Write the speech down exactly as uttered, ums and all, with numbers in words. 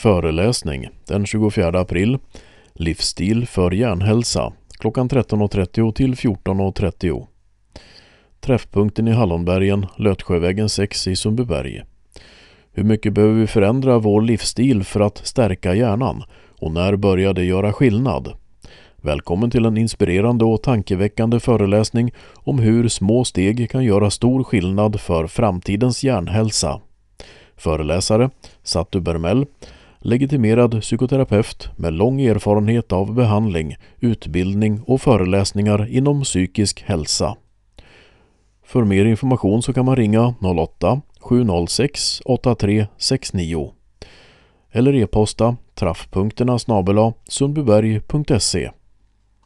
Föreläsning den tjugofjärde april. Livsstil för hjärnhälsa klockan tretton trettio till fjorton trettio. Träffpunkten i Hallonbergen, Lötsjövägen sex i Sundbyberg. Hur mycket behöver vi förändra vår livsstil för att stärka hjärnan? Och när börjar det göra skillnad? Välkommen till en inspirerande och tankeväckande föreläsning om hur små steg kan göra stor skillnad för framtidens hjärnhälsa. Föreläsare Satu Bermel, legitimerad psykoterapeut med lång erfarenhet av behandling, utbildning och föreläsningar inom psykisk hälsa. För mer information så kan man ringa noll åtta sju noll sex åtta tre sex nio eller e-posta traffpunkterna snabel-a sundbyberg punkt se.